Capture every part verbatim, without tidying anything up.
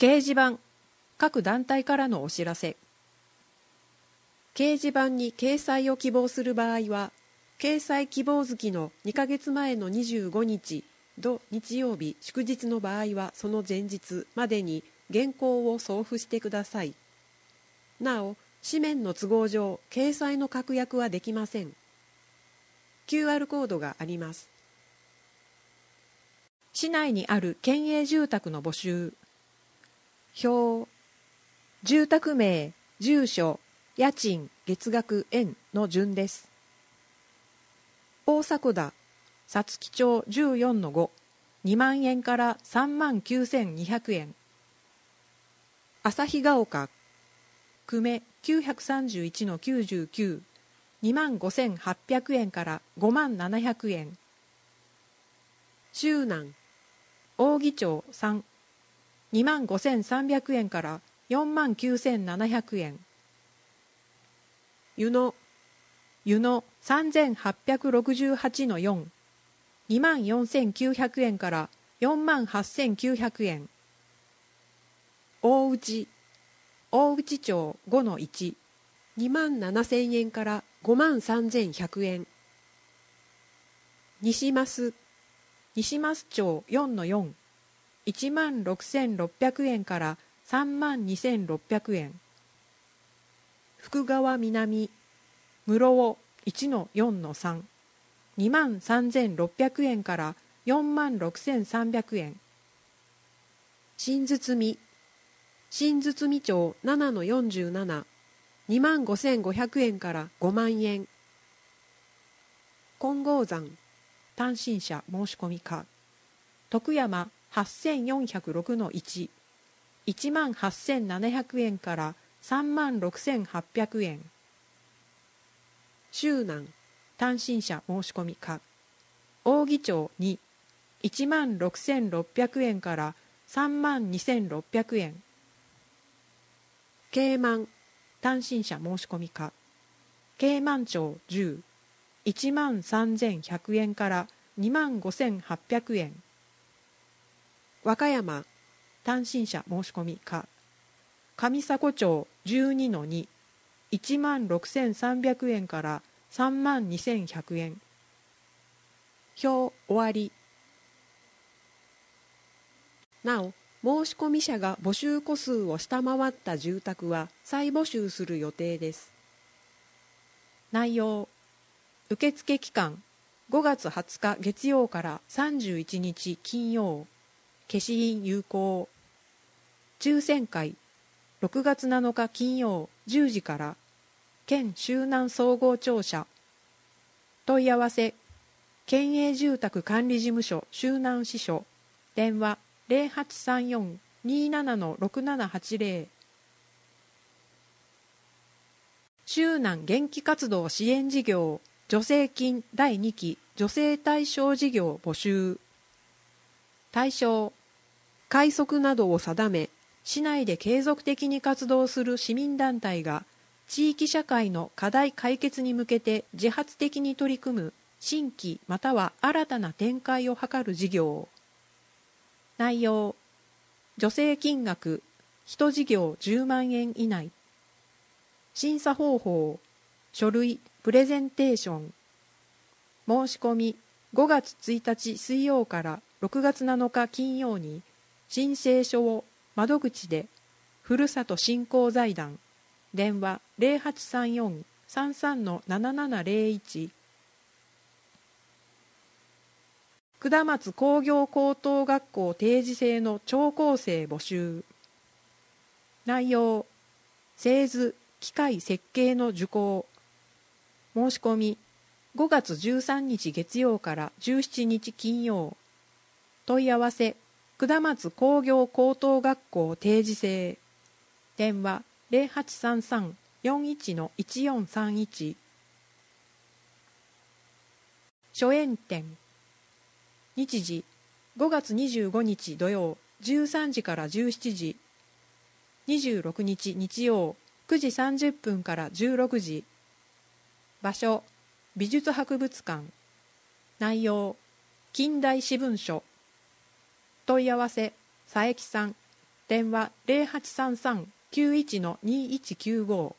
掲示板、各団体からのお知らせ。掲示板に掲載を希望する場合は、掲載希望月のにかげつまえのにじゅうごにち、土日曜日祝日の場合はその前日までに原稿を送付してください。なお、紙面の都合上、掲載の確約はできません。キューアール コードがあります。市内にある県営住宅の募集。表、住宅名、住所、家賃、月額、円の順です。大迫田、皐月町 じゅうよんのご、にまんえんからさんまんきゅうせんにひゃくえん。旭ヶ丘、久米 きゅうひゃくさんじゅういちのきゅうじゅうきゅう、にまんごせんはっぴゃくえんからごまんななひゃくえん。周南、扇町さん、にまんごせんさんびゃくえんからよんまんきゅうせんななひゃくえん。湯野、湯野さんぜんはっぴゃくろくじゅうはちのよん、にまんよんせんきゅうひゃくえんからよんまんはっせんきゅうひゃくえん。大内、大内町ごのいち、にまんななせんえんからごまんさんぜんひゃくえん。西増、西増町よんのよん、いちまんろくせんろっぴゃくえんからさんまんにせんろっぴゃくえん。福川南、室尾いちのよんのさん、にまんさんぜんろっぴゃくえんからよんまんろくせんさんびゃくえん。新堤、新堤町ななのよんじゅうなな、にまんごせんごひゃくえんからごまんえん。金剛山、単身者申し込み可。徳山はっせんよんひゃくろくのいち、いちまんはっせんななひゃくえんからさんまんろくせんはっぴゃくえん。周南、単身者申し込み可。扇町に、いちまんろくせんろっぴゃくえんからさんまんにせんろっぴゃくえん。慶満、単身者申し込み可。慶満町じゅう、いちまんさんぜんひゃくえんからにまんごせんはっぴゃくえん。和歌山、単身者申し込み可。上迫町じゅうにのに、いちまんろくせんさんびゃくえんからさんまんにせんひゃくえん。表終わり。なお、申し込み者が募集戸数を下回った住宅は再募集する予定です。内容、受付期間ごがつはつか月曜からさんじゅういちにち金曜、消印有効。抽選会ろくがつなのか金曜じゅうじから県周南総合庁舎。問い合わせ、県営住宅管理事務所周南支所、電話ゼロはちさんよん にーななのろくななはちゼロ。周南元気活動支援事業助成金だいにき助成対象事業募集。対象、快速などを定め、市内で継続的に活動する市民団体が地域社会の課題解決に向けて自発的に取り組む新規または新たな展開を図る事業。内容、助成金額いち事業じゅうまんえん以内。審査方法、書類プレゼンテーション。申し込みごがつついたち水曜からろくがつなのか金曜に申請書を窓口でふるさと振興財団、電話ゼロはちさんよん さんさんのななななゼロいち。下松工業高等学校定時制の聴講生募集。内容、製図機械設計の受講。申し込みごがつじゅうさんにち月曜からじゅうしちにち金曜。問い合わせ、下松工業高等学校定時制。電話ゼロはちさんさん よんいちのいちよんさんいち。初演展。日時ごがつにじゅうごにち土曜じゅうさんじからじゅうしちじ、にじゅうろくにち日曜くじさんじゅっぷんからじゅうろくじ。場所、美術博物館。内容、近代史文書。問い合わせ、佐伯さん、 電話 ゼロはちさんさんきゅういちのにいちきゅうご。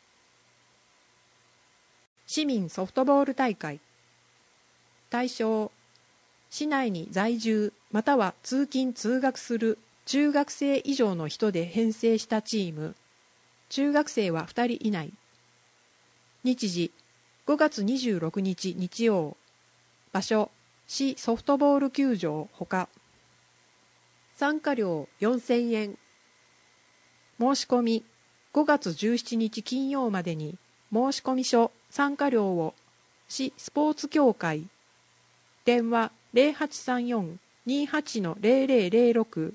市民ソフトボール大会。対象、市内に在住または通勤通学する中学生以上の人で編成したチーム。中学生はふたり以内。日時、ごがつにじゅうろくにち日曜。場所、市ソフトボール球場ほか。参加料よんせんえん。申し込み、ごがつじゅうしちにち金曜までに申し込み書参加料を市スポーツ協会電話 ゼロはちさんよんにはちのゼロゼロゼロろく。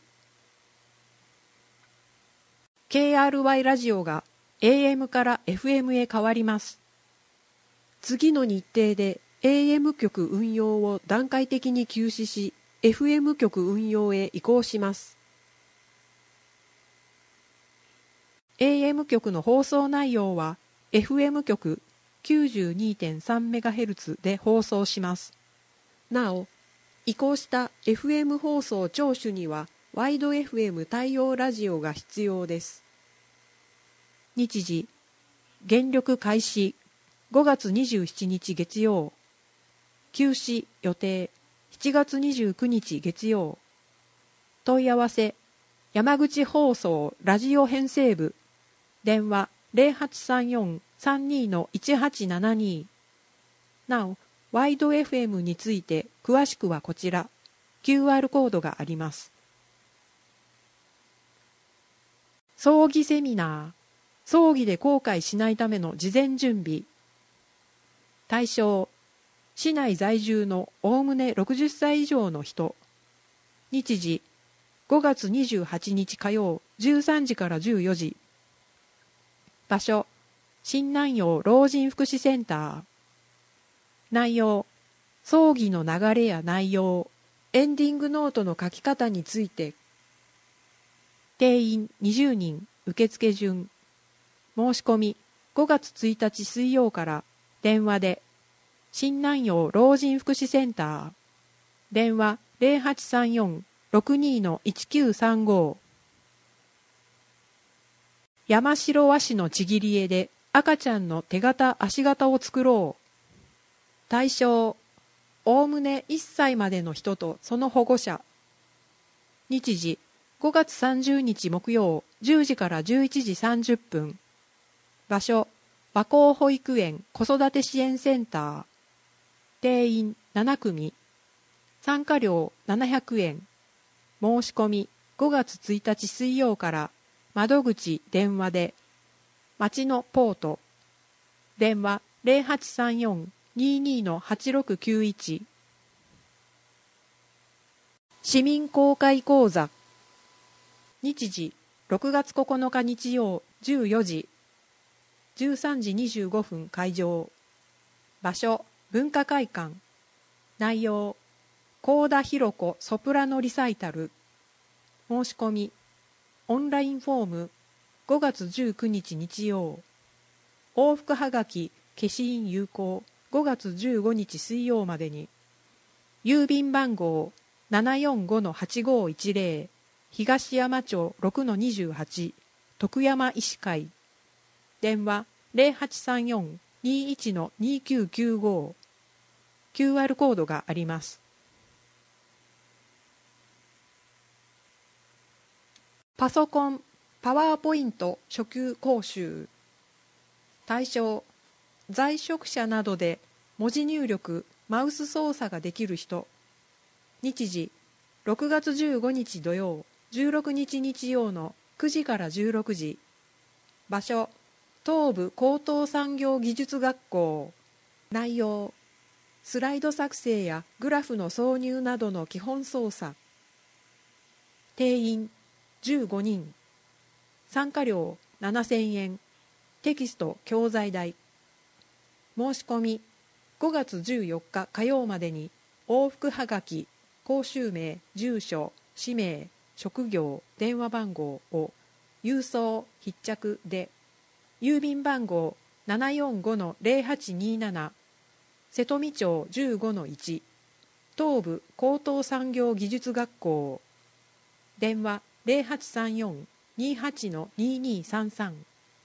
ケーアールワイ ラジオが エーエム から エフエム へ変わります。次の日程で エーエム 局運用を段階的に休止し エフエム 局運用へ移行します。エーエム 局の放送内容は エフエム 局 きゅうじゅうにてんさんメガヘルツ で放送します。なお、移行した エフエム 放送聴取にはワイド エフエム 対応ラジオが必要です。日時、減力開始ごがつにじゅうしちにち月曜。休止予定しちがつにじゅうくにち月曜。問い合わせ山口放送ラジオ編成部電話 ゼロはちさんよんさんにのいちはちななに。なお、ワイド エフエム について詳しくはこちら キューアール コードがあります。葬儀セミナー。葬儀で後悔しないための事前準備。対象、市内在住のおおむねろくじゅっさい以上の人。日時、ごがつにじゅうはちにち火曜じゅうさんじからじゅうよじ。場所、新南陽老人福祉センター。内容、葬儀の流れや内容、エンディングノートの書き方について。定員にじゅうにん、受付順。申し込み、ごがつついたち水曜から電話で、新南陽老人福祉センター。電話ゼロはちさんよんろくにのいちきゅうさんご。山城和紙のちぎり絵で赤ちゃんの手形足形を作ろう。対象、おおむねいっさいまでの人とその保護者。日時、ごがつさんじゅうにち木曜じゅうじからじゅういちじさんじゅっぷん。場所、和光保育園子育て支援センター。定員ななくみ。参加料ななひゃくえん。申し込みごがつついたち水曜から窓口電話で。町のポート。電話ゼロはちさんよんににのはちろくきゅういち。市民公開講座。日時、ろくがつここのか日曜じゅうよじ。じゅうさんじにじゅうごふん会場。場所、文化会館。内容、幸田博子ソプラノリサイタル。申し込み、オンラインフォーム、ごがつじゅうくにち日曜。往復はがき、消印有効、ごがつじゅうごにち水曜までに。郵便番号 ななよんごのはちごいちぜろ、東山町 ろくのにじゅうはち、徳山医師会。電話ゼロはちさんよんにいちのにきゅうきゅうご。キューアール コードがあります。パソコン、パワーポイント初級講習。対象、在職者などで文字入力、マウス操作ができる人。日時、ろくがつじゅうごにち土曜、じゅうろくにち日曜のくじからじゅうろくじ。場所、東部高等産業技術学校。内容、スライド作成やグラフの挿入などの基本操作。定員じゅうごにん。参加料ななせんえん。テキスト教材代。申し込みごがつじゅうよっか火曜までに往復はがき、講習名、住所、氏名、職業、電話番号を郵送必着で、郵便番号 ななよんごのゼロはちになな、瀬戸美町 じゅうごのいち、東部高等産業技術学校。電話ゼロはちさんよん にはち ににさんさん。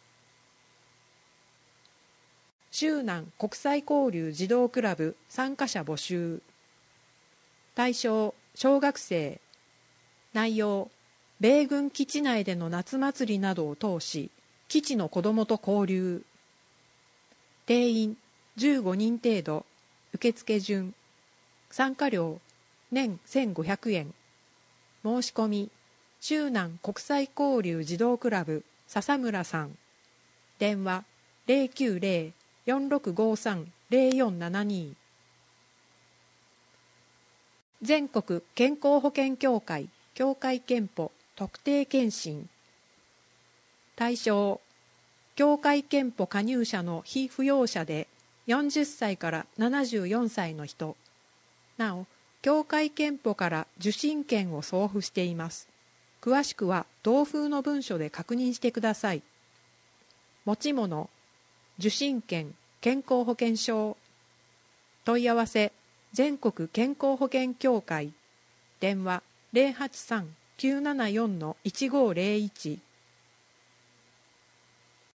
周南国際交流児童クラブ参加者募集。対象小学生。内容米軍基地内での夏祭りなどを通し基地の子どもと交流。定員じゅうごにん程度。受付順。参加料年せんごひゃくえん。申し込み周南国際交流児童クラブ笹村さん。電話 ゼロきゅうゼロ よんろくごさん ゼロよんななに。全国健康保険協会協会憲法特定健診。対象協会憲法加入者の被扶養者でよんじゅっさいからななじゅうよんさいの人。なお協会憲法から受診券を送付しています。詳しくは同封の文書で確認してください。持ち物受診券健康保険証。問い合わせ全国健康保険協会。電話 ゼロはちさん きゅうななよん いちごゼロいち。